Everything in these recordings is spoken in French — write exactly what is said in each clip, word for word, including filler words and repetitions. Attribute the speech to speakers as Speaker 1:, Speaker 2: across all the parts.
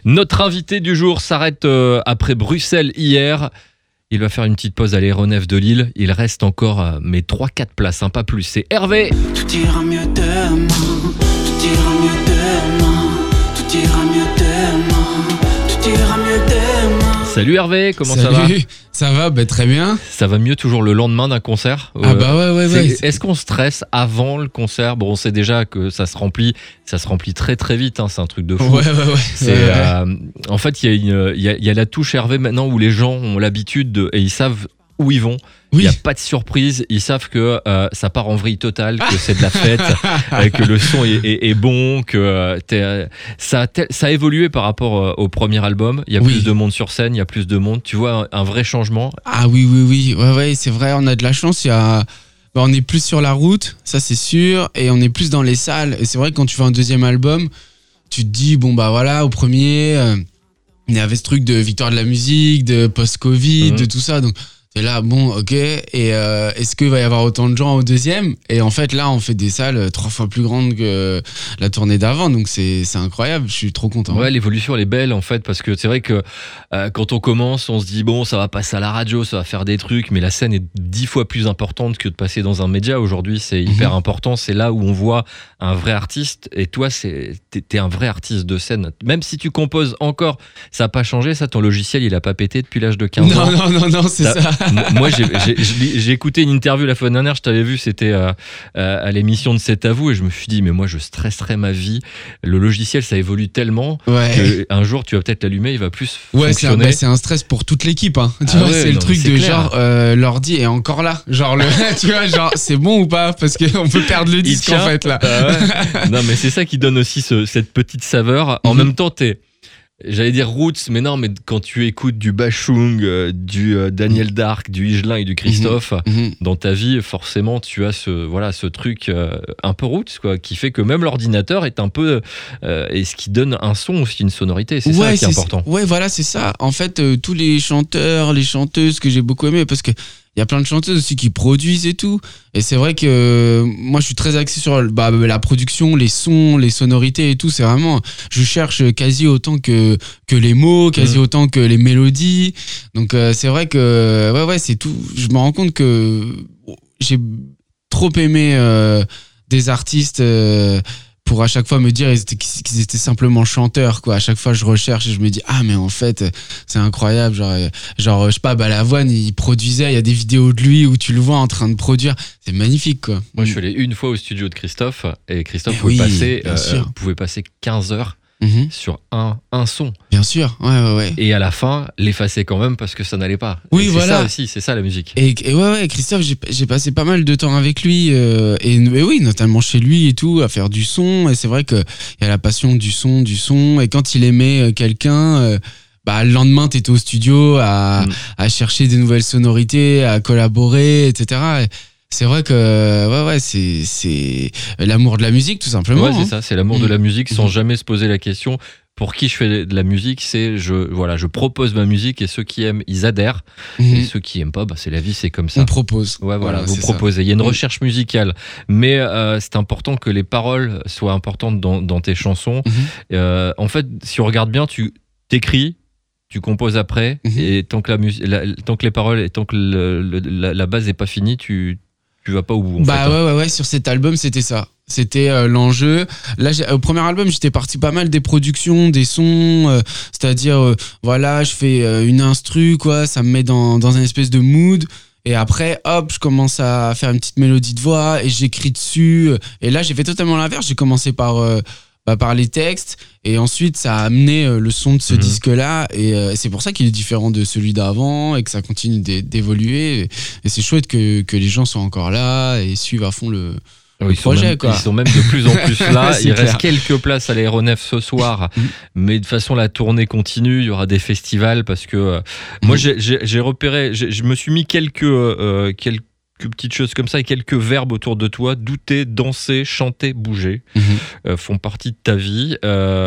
Speaker 1: Notre invité du jour s'arrête euh, après Bruxelles hier. Il va faire une petite pause à l'aéronef de Lille. Il reste encore euh, mais trois quatre places, hein, pas plus. C'est Hervé.
Speaker 2: Tout ira mieux demain, tout ira mieux demain, tout ira mieux demain, tout ira mieux demain.
Speaker 1: Salut Hervé, comment
Speaker 3: Salut,
Speaker 1: ça va?
Speaker 3: Ça va, bah, très bien.
Speaker 1: Ça va mieux toujours le lendemain d'un concert?
Speaker 3: Ah bah ouais, ouais, ouais.
Speaker 1: Est-ce qu'on stresse avant le concert? Bon, on sait déjà que ça se remplit, ça se remplit très très vite, hein, c'est un truc de fou.
Speaker 3: Ouais, ouais, ouais.
Speaker 1: C'est,
Speaker 3: ouais, ouais.
Speaker 1: Euh, en fait, il y, y, y, y a la touche Hervé maintenant où les gens ont l'habitude de, et ils savent où ils vont. Il
Speaker 3: Oui.
Speaker 1: n'y a pas de surprise, ils savent que euh, ça part en vrille totale, que c'est de la fête, euh, que le son est, est, est bon, que euh, t'es, ça, a tel, ça a évolué par rapport euh, au premier album. Il y a
Speaker 3: Oui.
Speaker 1: plus de monde sur scène, il y a plus de monde. Tu vois, un, un vrai changement.
Speaker 3: Ah oui, oui, oui. Ouais, ouais, c'est vrai, on a de la chance. Il y a... bah, on est plus sur la route, ça c'est sûr, et on est plus dans les salles. Et c'est vrai que quand tu fais un deuxième album, tu te dis, bon bah voilà, au premier, euh, il y avait ce truc de victoire de la musique, de post-Covid,
Speaker 1: Mhm.
Speaker 3: de tout ça. Donc t'es là, bon, ok, et euh, est-ce qu'il va y avoir autant de gens au deuxième? Et en fait, là, on fait des salles trois fois plus grandes que la tournée d'avant, donc c'est, c'est incroyable, je suis trop content.
Speaker 1: Ouais, l'évolution elle est belle en fait, parce que c'est vrai que euh, quand on commence, on se dit bon, ça va passer à la radio, ça va faire des trucs, mais la scène est dix fois plus importante que de passer dans un média. Aujourd'hui, c'est hyper
Speaker 3: Mhm.
Speaker 1: important, c'est là où on voit un vrai artiste, et toi, c'est, t'es, t'es un vrai artiste de scène. Même si tu composes encore, ça n'a pas changé, ça, ton logiciel, il a pas pété depuis l'âge de quinze ans.
Speaker 3: Non, non, non, non, c'est
Speaker 1: T'as-
Speaker 3: ça.
Speaker 1: M- Moi, j'ai, j'ai, j'ai- j'ai écouté une interview la fois dernière, je t'avais vu, c'était euh, euh, à l'émission de C'est à vous, et je me suis dit, mais moi, je stresserais ma vie. Le logiciel, ça évolue tellement
Speaker 3: Ouais.
Speaker 1: qu'un jour, tu vas peut-être l'allumer, il va plus
Speaker 3: Ouais, c'est un,
Speaker 1: fonctionner.
Speaker 3: bah, c'est un stress pour toute l'équipe. Hein. Tu
Speaker 1: Ah
Speaker 3: vois,
Speaker 1: ouais,
Speaker 3: c'est le
Speaker 1: non,
Speaker 3: truc
Speaker 1: mais c'est
Speaker 3: de
Speaker 1: clair.
Speaker 3: genre, euh, l'ordi est encore là. Genre, le, tu vois, genre, c'est bon ou pas? Parce qu'on peut perdre le
Speaker 1: Il
Speaker 3: disque
Speaker 1: tient.
Speaker 3: en fait là.
Speaker 1: Ah ouais. Non, mais c'est ça qui donne aussi ce- cette petite saveur. En
Speaker 3: Mhm.
Speaker 1: même temps, t'es, j'allais dire roots, mais non, mais quand tu écoutes du Bachung, euh, du euh, Daniel Dark, du Higelin et du Christophe,
Speaker 3: Mhm.
Speaker 1: dans ta vie, forcément, tu as ce, voilà, ce truc euh, un peu roots, quoi, qui fait que même l'ordinateur est un peu. Euh, et ce qui donne un son aussi, une sonorité. C'est ça qui est important.
Speaker 3: Ouais, voilà, c'est ça. En fait, euh, tous les chanteurs, les chanteuses que j'ai beaucoup aimé, parce que il y a plein de chanteuses aussi qui produisent et tout. Et c'est vrai que euh, moi, je suis très axé sur bah, la production, les sons, les sonorités et tout. C'est vraiment, je cherche quasi autant que que les mots, quasi
Speaker 1: Mhm.
Speaker 3: autant que les mélodies. Donc euh, c'est vrai que ouais, ouais, c'est tout. Je me rends compte que j'ai trop aimé euh, des artistes. Euh, pour à chaque fois me dire qu'ils étaient, qu'ils étaient simplement chanteurs, quoi. À chaque fois, je recherche et je me dis, ah, mais en fait, c'est incroyable. Genre, genre je sais pas, Balavoine, il produisait, il y a des vidéos de lui où tu le vois en train de produire. C'est magnifique, quoi.
Speaker 1: Moi, je suis allé une fois au studio de Christophe, et Christophe
Speaker 3: Eh
Speaker 1: pouvait,
Speaker 3: oui,
Speaker 1: passer,
Speaker 3: bien
Speaker 1: euh,
Speaker 3: sûr.
Speaker 1: pouvait passer quinze heures
Speaker 3: Mhm.
Speaker 1: sur un, un son.
Speaker 3: Bien sûr, ouais, ouais, ouais.
Speaker 1: Et à la fin, l'effacer quand même parce que ça n'allait pas.
Speaker 3: Oui,
Speaker 1: Et c'est
Speaker 3: voilà.
Speaker 1: ça aussi, c'est ça la musique.
Speaker 3: Et, et ouais, ouais, Christophe, j'ai, j'ai passé pas mal de temps avec lui, euh, et, et oui, notamment chez lui et tout, à faire du son. Et c'est vrai qu'il y a la passion du son, du son. Et quand il aimait euh, quelqu'un, euh, bah, le lendemain, t'étais au studio à,
Speaker 1: Mm.
Speaker 3: à chercher des nouvelles sonorités, à collaborer, et cetera. Et c'est vrai que, ouais, ouais, c'est, c'est l'amour de la musique, tout simplement.
Speaker 1: Ouais, c'est
Speaker 3: hein.
Speaker 1: ça, c'est l'amour de
Speaker 3: Mm.
Speaker 1: la musique sans
Speaker 3: Mhm.
Speaker 1: jamais se poser la question pour qui je fais de la musique. C'est je voilà, je propose ma musique et ceux qui aiment, ils adhèrent.
Speaker 3: Mhm.
Speaker 1: Et ceux qui aiment pas, bah, c'est la vie, c'est comme ça.
Speaker 3: On propose.
Speaker 1: Ouais, voilà, vous
Speaker 3: c'est ça.
Speaker 1: proposez. Il y a une
Speaker 3: Mm.
Speaker 1: recherche musicale, mais euh, c'est important que les paroles soient importantes dans, dans tes chansons.
Speaker 3: Mhm.
Speaker 1: Euh, en fait, si on regarde bien, tu t'écris, tu composes après,
Speaker 3: Mhm.
Speaker 1: et tant que la musique, tant que les paroles et tant que le- le- la, la base est pas finie, tu tu vas pas au bout. En
Speaker 3: Bah
Speaker 1: fait, hein.
Speaker 3: ouais, ouais, ouais, sur cet album, c'était ça. C'était euh, l'enjeu. Là, j'ai- au premier album, j'étais parti pas mal des productions, des sons. euh, c'est-à-dire, euh, voilà, je fais euh, une instru, quoi, ça me met dans, dans une espèce de mood. Et après, hop, je commence à faire une petite mélodie de voix et j'écris dessus. Et là, j'ai fait totalement l'inverse. J'ai commencé par, euh, bah, par les textes. Et ensuite, ça a amené euh, le son de ce
Speaker 1: Mhm.
Speaker 3: disque-là. Et euh, c'est pour ça qu'il est différent de celui d'avant et que ça continue d'é- d'évoluer. Et, et c'est chouette que, que les gens soient encore là et suivent à fond le,
Speaker 1: Oui,
Speaker 3: le
Speaker 1: ils, sont
Speaker 3: projet,
Speaker 1: même,
Speaker 3: quoi.
Speaker 1: ils sont même de plus en plus là.
Speaker 3: C'est
Speaker 1: Il
Speaker 3: clair.
Speaker 1: reste quelques places à l'aéronef ce soir,
Speaker 3: Mhm.
Speaker 1: mais de toute façon, la tournée continue. Il y aura des festivals parce que euh, moi,
Speaker 3: Mhm.
Speaker 1: j'ai, j'ai, j'ai repéré, j'ai- je me suis mis quelques, euh, quelques petites choses comme ça et quelques verbes autour de toi. Douter, danser, chanter, bouger
Speaker 3: Mhm.
Speaker 1: euh, font partie de ta vie.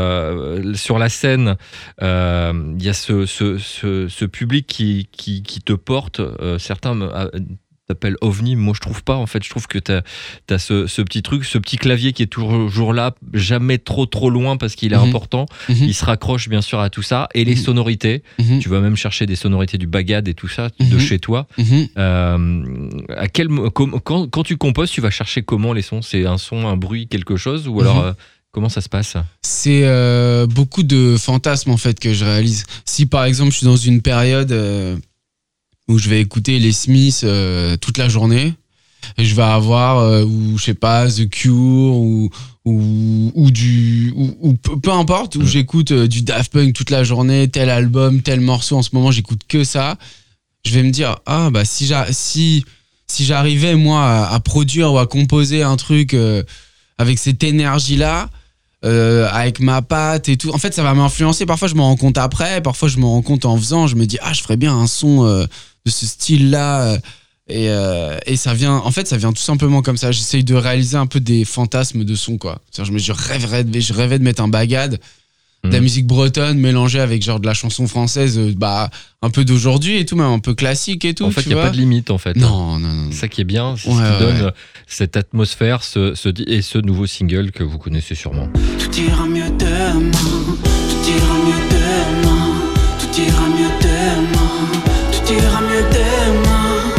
Speaker 1: Euh, sur la scène, euh, il y a ce, ce, ce, ce public qui, qui, qui te porte. Euh, certains me- s'appelle OVNI. Moi, je trouve pas. En fait, je trouve que t'as as ce, ce petit truc, ce petit clavier qui est toujours là, jamais trop trop loin parce qu'il est
Speaker 3: Mhm.
Speaker 1: important.
Speaker 3: Mhm.
Speaker 1: Il se raccroche bien sûr à tout ça et les
Speaker 3: Mhm.
Speaker 1: sonorités.
Speaker 3: Mhm.
Speaker 1: Tu vas même chercher des sonorités du bagad et tout ça de
Speaker 3: Mhm.
Speaker 1: chez toi.
Speaker 3: Mhm.
Speaker 1: Euh, à quel mo- com- quand, quand tu composes, tu vas chercher comment les sons? C'est un son, un bruit, quelque chose ou alors
Speaker 3: Mhm.
Speaker 1: euh, comment ça se passe?
Speaker 3: C'est euh, beaucoup de fantasmes en fait que je réalise. Si par exemple je suis dans une période euh, où je vais écouter les Smiths euh, toute la journée, et je vais avoir euh, ou je sais pas The Cure ou ou, ou du ou, ou peu, peu importe où
Speaker 1: Mm.
Speaker 3: j'écoute euh, du Daft Punk toute la journée, tel album, tel morceau. En ce moment j'écoute que ça. Je vais me dire ah bah si j'a- si si j'arrivais moi à, à produire ou à composer un truc euh, avec cette énergie là. Euh, avec ma patte et tout. En fait, ça va m'influencer. Parfois, je me rends compte après. Parfois, je me rends compte en faisant. Je me dis, ah, je ferais bien un son euh, de ce style-là. Et, euh, et ça vient, en fait, ça vient tout simplement comme ça. J'essaye de réaliser un peu des fantasmes de son, quoi. C'est-à-dire, je me je rêverais de, je rêvais de mettre un bagad, de la
Speaker 1: Mhm.
Speaker 3: musique bretonne mélangée avec genre de la chanson française, euh, bah, un peu d'aujourd'hui et tout, même un peu classique et tout.
Speaker 1: En fait,
Speaker 3: tu
Speaker 1: il n'y a
Speaker 3: vois.
Speaker 1: pas de limite en fait.
Speaker 3: Non, non, non.
Speaker 1: C'est ça qui est bien, c'est
Speaker 3: Ouais,
Speaker 1: ce qui
Speaker 3: ouais,
Speaker 1: donne
Speaker 3: ouais.
Speaker 1: cette atmosphère ce, ce, et ce nouveau single que vous connaissez sûrement.
Speaker 2: Tout ira mieux demain, tout ira mieux demain, tout ira mieux demain, tout ira mieux demain,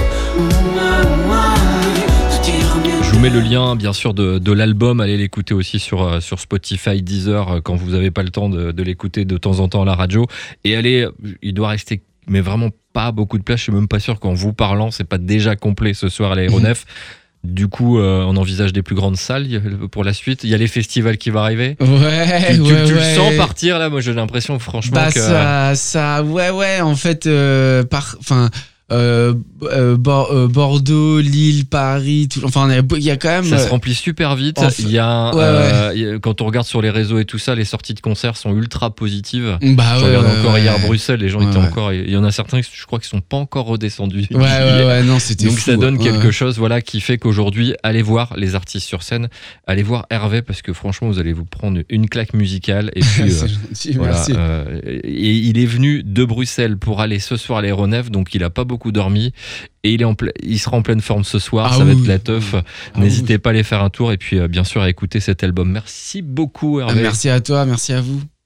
Speaker 2: Mouah, tout ira mieux.
Speaker 1: Je vous mets le lien bien sûr de, de l'album, allez l'écouter aussi sur, euh, sur Spotify, Deezer euh, quand vous n'avez pas le temps de, de l'écouter de temps en temps à la radio. Et allez, il doit rester mais vraiment pas beaucoup de place, je suis même pas sûr qu'en vous parlant c'est pas déjà complet ce soir à l'aéronef. Du coup, euh, on envisage des plus grandes salles pour la suite. Il y a les festivals qui vont arriver.
Speaker 3: Ouais,
Speaker 1: Tu, tu-
Speaker 3: ouais,
Speaker 1: tu
Speaker 3: ouais.
Speaker 1: le sens partir là? Moi j'ai l'impression franchement
Speaker 3: Bah
Speaker 1: que...
Speaker 3: ça, ça, ouais, ouais, en fait, euh, par, enfin, euh, euh, Bor- euh, Bordeaux, Lille, Paris, tout, enfin, il y a- il y a quand même.
Speaker 1: Ça se
Speaker 3: euh,
Speaker 1: remplit super vite.
Speaker 3: en fait-
Speaker 1: Il y a, un,
Speaker 3: ouais,
Speaker 1: euh, il y a- quand on regarde sur les réseaux et tout ça, les sorties de concerts sont ultra positives.
Speaker 3: Bah
Speaker 1: Je
Speaker 3: ouais,
Speaker 1: regarde
Speaker 3: ouais,
Speaker 1: encore
Speaker 3: ouais.
Speaker 1: hier à Bruxelles, les gens
Speaker 3: Ouais,
Speaker 1: étaient
Speaker 3: ouais.
Speaker 1: encore. Il y en a certains, je crois, qui sont pas encore redescendus.
Speaker 3: Ouais, ouais, ouais, non, c'était
Speaker 1: Donc
Speaker 3: fou,
Speaker 1: ça donne
Speaker 3: ouais.
Speaker 1: quelque chose, voilà, qui fait qu'aujourd'hui, allez voir les artistes sur scène, allez voir Hervé parce que franchement, vous allez vous prendre une claque musicale et puis.
Speaker 3: C'est
Speaker 1: euh,
Speaker 3: gentil,
Speaker 1: Voilà,
Speaker 3: merci.
Speaker 1: euh, et il est venu de Bruxelles pour aller ce soir à l'aéronef, donc il a pas beaucoup dormi et il est en ple- il sera en pleine forme ce soir.
Speaker 3: Ah
Speaker 1: ça va
Speaker 3: oui.
Speaker 1: être la teuf.
Speaker 3: Ah
Speaker 1: N'hésitez pas à aller faire un tour et puis euh, bien sûr à écouter cet album. Merci beaucoup
Speaker 3: Ah,
Speaker 1: Hervé.
Speaker 3: merci à toi, merci à vous.